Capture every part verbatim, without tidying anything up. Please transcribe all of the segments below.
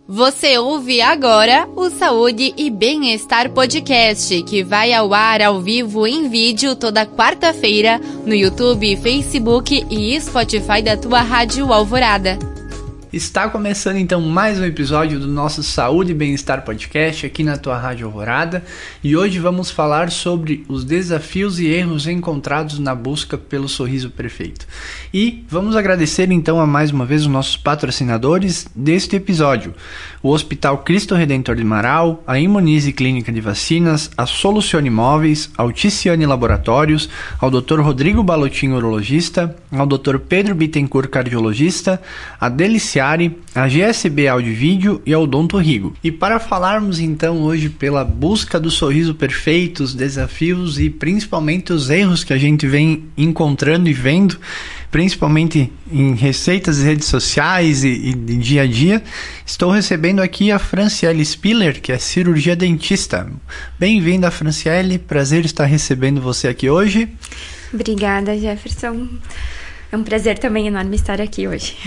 Você ouve agora o Saúde e Bem-Estar Podcast, que vai ao ar ao vivo em vídeo toda quarta-feira no YouTube, Facebook e Spotify da tua Rádio Alvorada. Está começando então mais um episódio do nosso Saúde e Bem-Estar Podcast aqui na tua Rádio Alvorada, e hoje vamos falar sobre os desafios e erros encontrados na busca pelo sorriso perfeito. E vamos agradecer então a mais uma vez os nossos patrocinadores deste episódio: o Hospital Cristo Redentor de Marau, a Imunize Clínica de Vacinas, a Solucione Imóveis, a Alticiane Laboratórios, ao doutor Rodrigo Balotin, urologista, ao doutor Pedro Bittencourt, cardiologista, a Deliciare, a G S B Áudio e Vídeo e a Odonto Rigo. E para falarmos então hoje pela busca do sorriso perfeito, os desafios e principalmente os erros que a gente vem encontrando e vendo, principalmente em receitas e redes sociais e, e de dia a dia, estou recebendo aqui a Franciele Spiller, que é cirurgia dentista. Bem-vinda, Franciele, prazer estar recebendo você aqui hoje. Obrigada, Jefferson. É um prazer também enorme estar aqui hoje.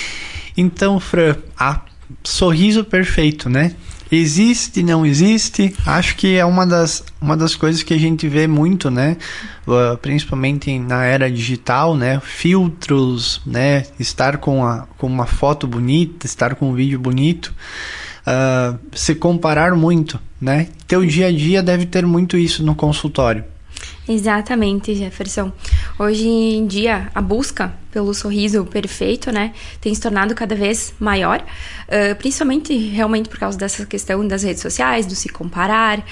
Então, Fran, a sorriso perfeito, né? Existe, não existe? Acho que é uma das, uma das coisas que a gente vê muito, né? Uh, principalmente na era digital, né? Filtros, né? Estar com, a, com uma foto bonita, estar com um vídeo bonito. Uh, se comparar muito, né? Teu dia a dia deve ter muito isso no consultório. Exatamente, Jefferson. Hoje em dia, a busca pelo sorriso perfeito, né, tem se tornado cada vez maior, uh, principalmente realmente por causa dessa questão das redes sociais, do se comparar,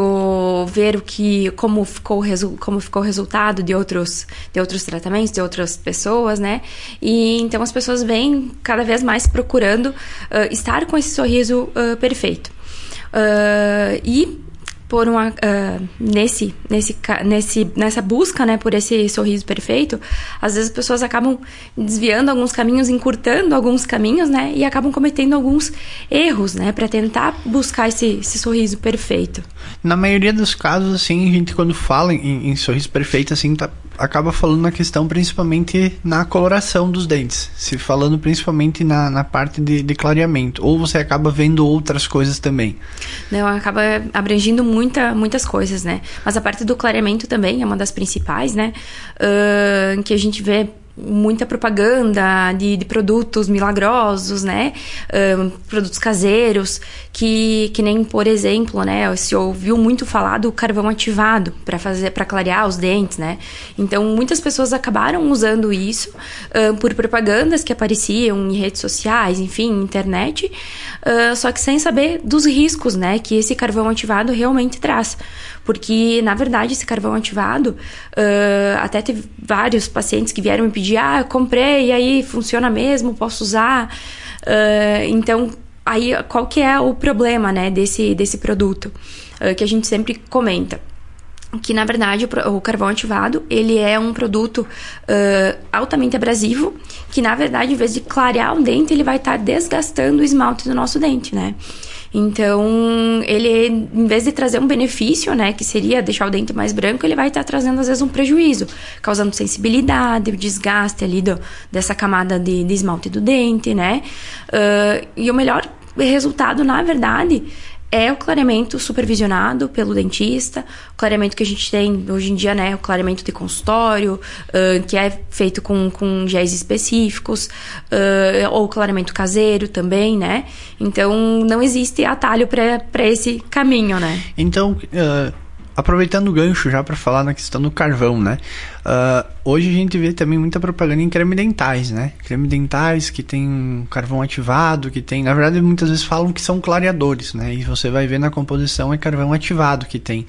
do ver o que, como ficou, como ficou o resultado de outros, de outros tratamentos, de outras pessoas, né, e então as pessoas vêm cada vez mais procurando uh, estar com esse sorriso uh, perfeito. Uh, e por uma uh, nesse nesse nesse nessa busca, né, por esse sorriso perfeito, às vezes as pessoas acabam desviando alguns caminhos, encurtando alguns caminhos, né, e acabam cometendo alguns erros, né, para tentar buscar esse, esse sorriso perfeito. Na maioria dos casos, assim, a gente quando fala em, em sorriso perfeito, assim, tá, acaba falando na questão principalmente na coloração dos dentes, se falando principalmente na, na parte de, de clareamento, ou você acaba vendo outras coisas também? Não, acaba abrangindo muita, muitas coisas, né? Mas a parte do clareamento também é uma das principais, né? Uh, que a gente vê muita propaganda de, de produtos milagrosos, né? Um, produtos caseiros, que, que nem, por exemplo, né? Se ouviu muito falar do carvão ativado para fazer, para clarear os dentes, né? Então, muitas pessoas acabaram usando isso um, por propagandas que apareciam em redes sociais, enfim, internet, uh, só que sem saber dos riscos, né? Que esse carvão ativado realmente traz. Porque, na verdade, esse carvão ativado, uh, até teve vários pacientes que vieram me pedir, ah, eu comprei, e aí funciona mesmo, posso usar. Uh, então, aí qual que é o problema, né, desse, desse produto? Uh, que a gente sempre comenta. Que, na verdade, o, o carvão ativado, ele é um produto uh, altamente abrasivo, que, na verdade, em vez de clarear o dente, ele vai estar tá desgastando o esmalte do nosso dente, né? Então, ele, em vez de trazer um benefício, né, que seria deixar o dente mais branco, ele vai estar tá trazendo, às vezes, um prejuízo, causando sensibilidade, o desgaste ali do, dessa camada de, de esmalte do dente, né? Uh, e o melhor resultado, na verdade, é o clareamento supervisionado pelo dentista, o clareamento que a gente tem hoje em dia, né, o clareamento de consultório, uh, que é feito com, com géis específicos, uh, ou clareamento caseiro também, né? Então, não existe atalho para esse caminho, né? Então, uh, aproveitando o gancho já para falar na questão do carvão, né? Uh, hoje a gente vê também muita propaganda em creme dentais, né? Creme dentais que tem carvão ativado, que tem... Na verdade, muitas vezes falam que são clareadores, né? E você vai ver na composição é carvão ativado que tem.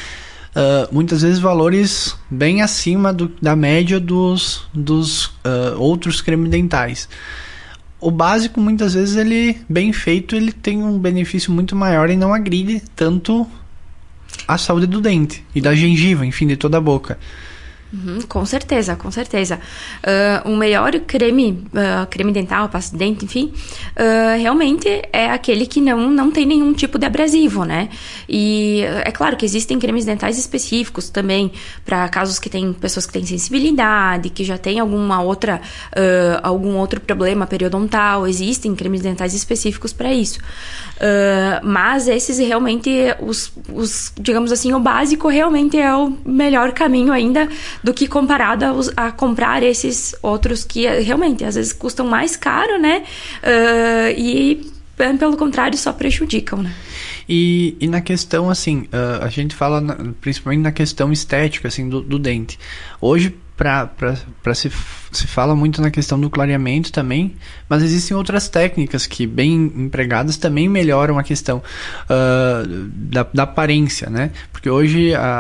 Uh, muitas vezes valores bem acima do, da média dos, dos uh, outros creme dentais. O básico, muitas vezes, ele bem feito, ele tem um benefício muito maior e não agride tanto a saúde do dente e da gengiva, enfim, de toda a boca. Uhum, com certeza, com certeza. Uh, o melhor creme, uh, creme dental, pasta de dente, enfim, uh, realmente é aquele que não, não tem nenhum tipo de abrasivo, né? E uh, é claro que existem cremes dentais específicos também para casos que tem pessoas que têm sensibilidade, que já tem alguma outra, uh, algum outro problema periodontal, existem cremes dentais específicos para isso. Uh, mas esses realmente, os, os, digamos assim, o básico realmente é o melhor caminho ainda do que comparado a, a comprar esses outros que realmente às vezes custam mais caro, né? Uh, e pelo contrário só prejudicam, né? E, e na questão, assim, uh, a gente fala na, principalmente na questão estética, assim, do, do dente. Hoje, pra, pra, pra se, se fala muito na questão do clareamento também, mas existem outras técnicas que, bem empregadas, também melhoram a questão uh, da, da aparência, né? Porque hoje a...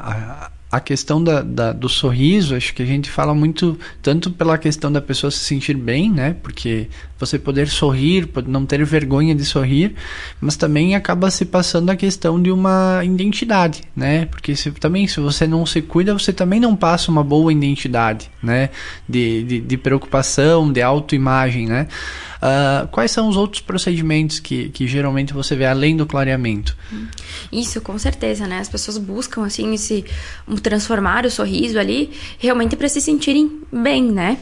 a A questão da, da, do sorriso, acho que a gente fala muito, tanto pela questão da pessoa se sentir bem, né? Porque você poder sorrir, não ter vergonha de sorrir, mas também acaba se passando a questão de uma identidade, né? Porque se, também, se você não se cuida, você também não passa uma boa identidade, né? De, de, de preocupação, de autoimagem, né? Uh, quais são os outros procedimentos que, que geralmente você vê além do clareamento? Isso, com certeza, né? As pessoas buscam, assim, esse, transformar o sorriso ali realmente para se sentirem bem, né?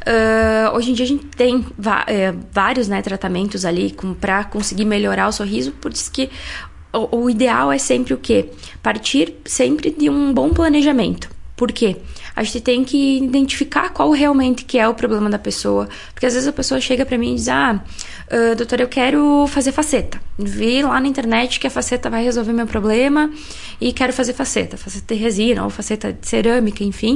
Uh, hoje em dia a gente tem é, vários, né, tratamentos ali para conseguir melhorar o sorriso, por isso que o, o ideal é sempre o quê? Partir sempre de um bom planejamento. Por quê? A gente tem que identificar qual realmente que é o problema da pessoa. Porque às vezes a pessoa chega pra mim e diz, ah, uh, doutor, eu quero fazer faceta. Vi lá na internet que a faceta vai resolver meu problema e quero fazer faceta. Faceta de resina ou faceta de cerâmica, enfim.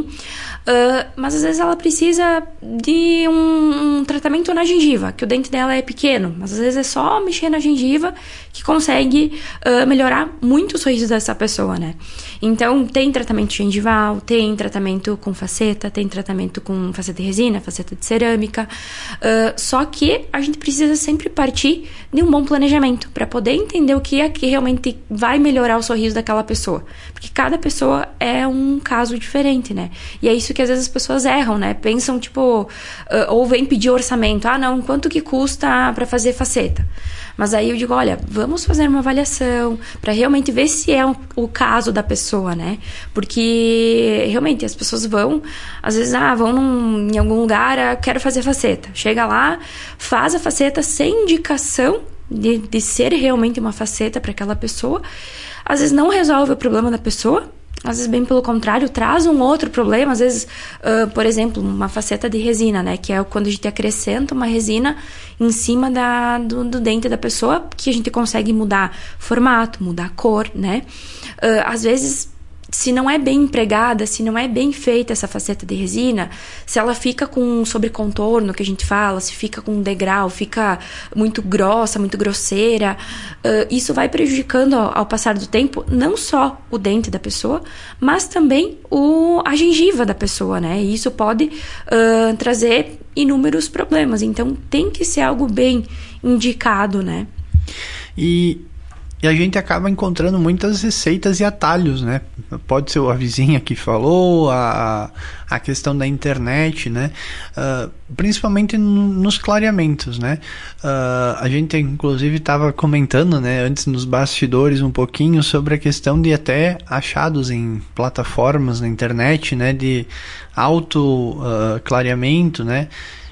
Uh, mas às vezes ela precisa de um, um tratamento na gengiva, que o dente dela é pequeno. Mas às vezes é só mexer na gengiva que consegue uh, melhorar muito o sorriso dessa pessoa, né? Então, tem tratamento gengival, tem tratamento com faceta, tem tratamento com faceta de resina, faceta de cerâmica. Uh, só que a gente precisa sempre partir de um bom planejamento para poder entender o que é que realmente vai melhorar o sorriso daquela pessoa. Porque cada pessoa é um caso diferente, né? E é isso que às vezes as pessoas erram, né? Pensam, tipo, uh, ou vem pedir orçamento. Ah, não, quanto que custa para fazer faceta? Mas aí eu digo, olha, vamos fazer uma avaliação para realmente ver se é o caso da pessoa, né? Porque realmente as pessoas vão, às vezes, ah, vão num, em algum lugar, ah, quero fazer faceta. Chega lá, faz a faceta sem indicação de, de ser realmente uma faceta para aquela pessoa. Às vezes não resolve o problema da pessoa. Às vezes, bem pelo contrário, traz um outro problema. Às vezes, uh, por exemplo, uma faceta de resina, né? Que é quando a gente acrescenta uma resina em cima da, do, do dente da pessoa, que a gente consegue mudar formato, mudar cor, né? Uh, às vezes, se não é bem empregada, se não é bem feita essa faceta de resina, se ela fica com sobrecontorno, que a gente fala, se fica com um degrau, fica muito grossa, muito grosseira, uh, isso vai prejudicando ao, ao passar do tempo, não só o dente da pessoa, mas também o, a gengiva da pessoa, né? E isso pode uh, trazer inúmeros problemas. Então, tem que ser algo bem indicado, né? E... E a gente acaba encontrando muitas receitas e atalhos, né? Pode ser a vizinha que falou, a, a questão da internet, né? Uh, principalmente nos clareamentos, né? Uh, a gente, inclusive, estava comentando, né, antes nos bastidores um pouquinho sobre a questão de até achados em plataformas na internet, né? De auto uh, clareamento, né?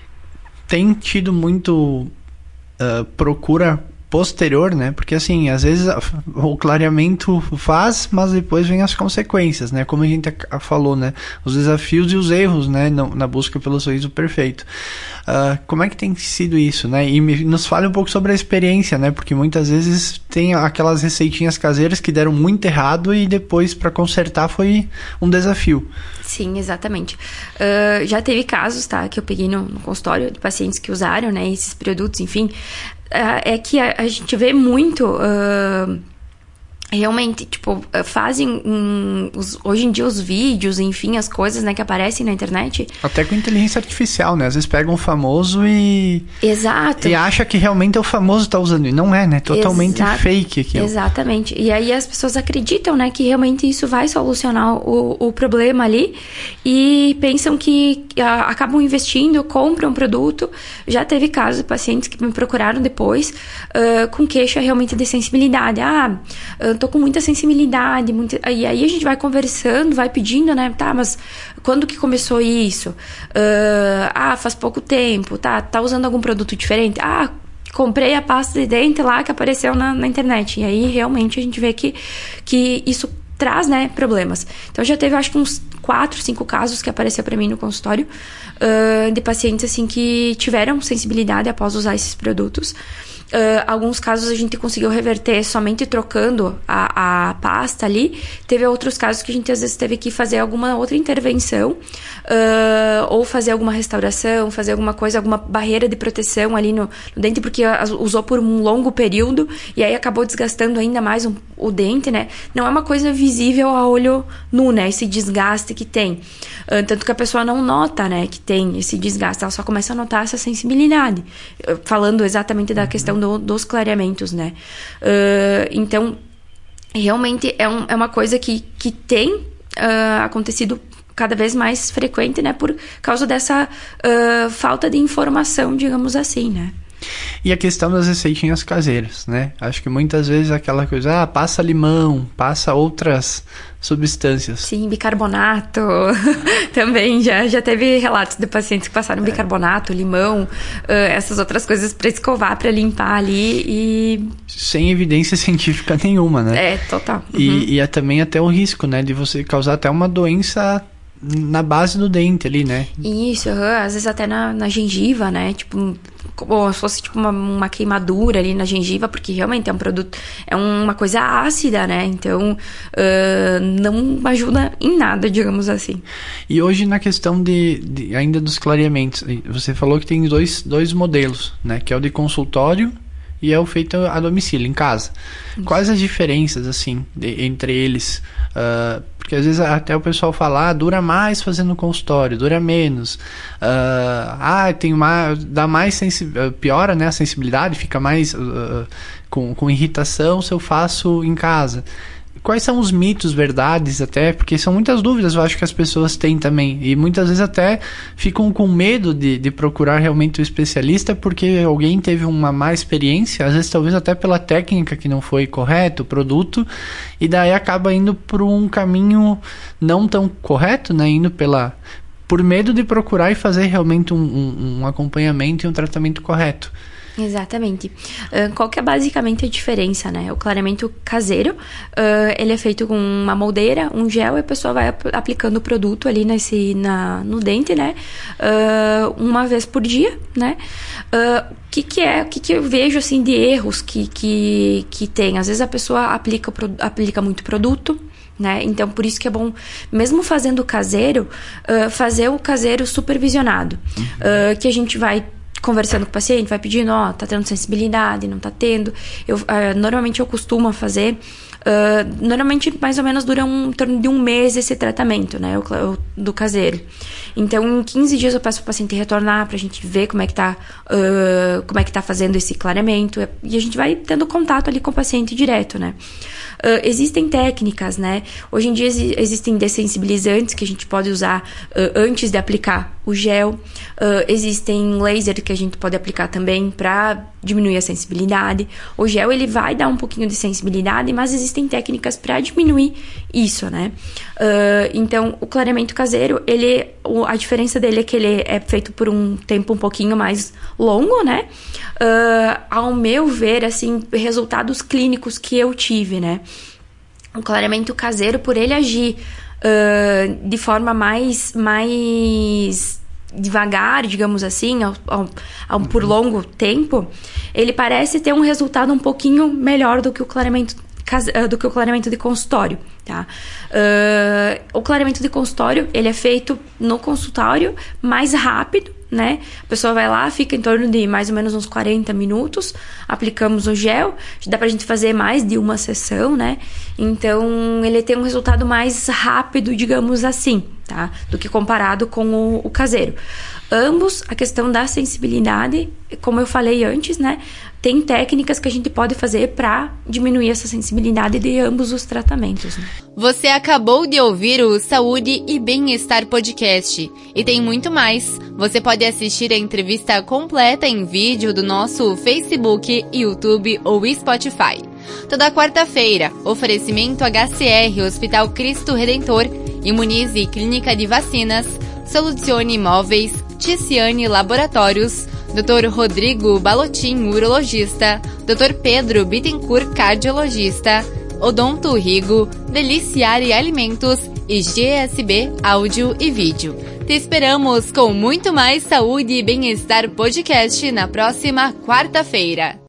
Tem tido muito uh, procura posterior, né? Porque assim, às vezes o clareamento faz, mas depois vem as consequências, né? Como a gente falou, né? Os desafios e os erros, né? Na busca pelo sorriso perfeito. Uh, como é que tem sido isso, né? E me, nos fale um pouco sobre a experiência, né? Porque muitas vezes tem aquelas receitinhas caseiras que deram muito errado e depois para consertar foi um desafio. Sim, exatamente. Uh, já teve casos, tá? Que eu peguei no, no consultório de pacientes que usaram, né? Esses produtos, enfim. É que a, a gente vê muito uh, realmente, tipo, fazem um, os, hoje em dia os vídeos, enfim, as coisas, né, que aparecem na internet. Até com inteligência artificial, né? Às vezes pega um famoso e... Exato. E acha que realmente é o famoso tá usando. E não é, né? Totalmente Exato. fake aquilo. Exatamente. E aí as pessoas acreditam, né, que realmente isso vai solucionar o, o problema ali e pensam que a, acabam investindo, compram um produto. Já teve casos de pacientes que me procuraram depois uh, com queixa realmente de sensibilidade. Ah, eu tô com muita sensibilidade. Muita... E aí a gente vai conversando, vai pedindo, né? Tá, mas quando que começou isso? Uh, ah, faz pouco tempo. Tá, tá usando algum produto diferente? Ah, comprei a pasta de dente lá que apareceu na, na internet. E aí realmente a gente vê que, que isso traz, né, problemas. Então já teve, acho que uns quatro, cinco casos que apareceu para mim no consultório uh, de pacientes assim que tiveram sensibilidade após usar esses produtos. Uh, alguns casos a gente conseguiu reverter somente trocando a, a pasta ali. Teve outros casos que a gente às vezes teve que fazer alguma outra intervenção, uh, ou fazer alguma restauração, fazer alguma coisa, alguma barreira de proteção ali no, no dente, porque usou por um longo período e aí acabou desgastando ainda mais um, o dente, né? Não é uma coisa visível a olho nu, né? Esse desgaste que tem. Uh, tanto que a pessoa não nota, né, que tem esse desgaste, ela só começa a notar essa sensibilidade. Uh, falando exatamente da questão do, dos clareamentos, né? Uh, então, realmente é, um, é uma coisa que, que tem uh, acontecido cada vez mais frequente, né? Por causa dessa uh, falta de informação, digamos assim, né? E a questão das receitinhas caseiras, né? Acho que muitas vezes aquela coisa, ah, passa limão, passa outras substâncias. Sim, bicarbonato. Também já, já teve relatos de pacientes que passaram é. bicarbonato, limão, uh, essas outras coisas para escovar, para limpar ali e... Sem evidência científica nenhuma, né? É, total. Uhum. E, e é também até o risco, né? De você causar até uma doença na base do dente ali, né? Isso, uhum. Às vezes até na, na gengiva, né? Tipo... Como se fosse tipo uma, uma queimadura ali na gengiva, porque realmente é um produto, é uma coisa ácida, né? Então uh, não ajuda em nada, digamos assim. E hoje na questão de, de ainda dos clareamentos, você falou que tem dois, dois modelos, né? Que é o de consultório e é o feito a domicílio, em casa. Isso. Quais as diferenças, assim, de, entre eles? Uh, porque às vezes até o pessoal fala, ah, dura mais fazendo consultório, dura menos. Uh, ah, tem mais, dá mais sensi- piora, né, a sensibilidade, fica mais uh, com, com irritação se eu faço em casa. Quais são os mitos, verdades até? Porque são muitas dúvidas, eu acho que as pessoas têm também. E muitas vezes até ficam com medo de, de procurar realmente o especialista porque alguém teve uma má experiência, às vezes talvez até pela técnica que não foi correta, o produto, e daí acaba indo por um caminho não tão correto, né? Indo pela... por medo de procurar e fazer realmente um, um, um acompanhamento e um tratamento correto. Exatamente. Uh, qual que é basicamente a diferença, né? O clareamento caseiro, uh, ele é feito com uma moldeira, um gel, e a pessoa vai ap- aplicando o produto ali nesse, na, no dente, né? Uh, uma vez por dia, né? O uh, que que é, o que que eu vejo, assim, de erros que, que, que tem? Às vezes a pessoa aplica, aplica muito produto, né? Então, por isso que é bom, mesmo fazendo o caseiro, uh, fazer o caseiro supervisionado. Uhum. Uh, que a gente vai conversando com o paciente, vai pedindo, ó, oh, tá tendo sensibilidade, não tá tendo. Eu, uh, normalmente eu costumo fazer, uh, normalmente mais ou menos dura um, em torno de um mês esse tratamento, né, o, o, do caseiro. Então, em quinze dias eu peço pro paciente retornar pra gente ver como é que tá, uh, como é que tá fazendo esse clareamento, e a gente vai tendo contato ali com o paciente direto, né. Uh, existem técnicas, né? Hoje em dia exi- existem dessensibilizantes que a gente pode usar uh, antes de aplicar o gel. Uh, existem laser que a gente pode aplicar também para diminuir a sensibilidade. O gel, ele vai dar um pouquinho de sensibilidade, mas existem técnicas para diminuir isso, né? Uh, então, o clareamento caseiro, ele, a diferença dele é que ele é feito por um tempo um pouquinho mais longo, né? Uh, ao meu ver, assim, resultados clínicos que eu tive, né? O clareamento caseiro, por ele agir uh, de forma mais, mais devagar, digamos assim, ao, ao, ao, por longo tempo, ele parece ter um resultado um pouquinho melhor do que o clareamento do que o clareamento de consultório, tá? Uh, o clareamento de consultório, ele é feito no consultório mais rápido, né? A pessoa vai lá, fica em torno de mais ou menos uns quarenta minutos, aplicamos o gel, dá pra gente fazer mais de uma sessão, né? Então, ele tem um resultado mais rápido, digamos assim, tá? Do que comparado com o, o caseiro. Ambos, a questão da sensibilidade, como eu falei antes, né? Tem técnicas que a gente pode fazer para diminuir essa sensibilidade de ambos os tratamentos, né? Você acabou de ouvir o Saúde e Bem-Estar Podcast. E tem muito mais. Você pode assistir a entrevista completa em vídeo do nosso Facebook, YouTube ou Spotify. Toda quarta-feira, oferecimento H C R Hospital Cristo Redentor, Imunize Clínica de Vacinas, Solucione Imóveis, Ticiane Laboratórios, doutor Rodrigo Balotin, urologista, doutor Pedro Bittencourt, cardiologista, Odonto Rigo, Deliciare Alimentos e G S B Áudio e Vídeo. Te esperamos com muito mais Saúde e Bem-Estar Podcast na próxima quarta-feira.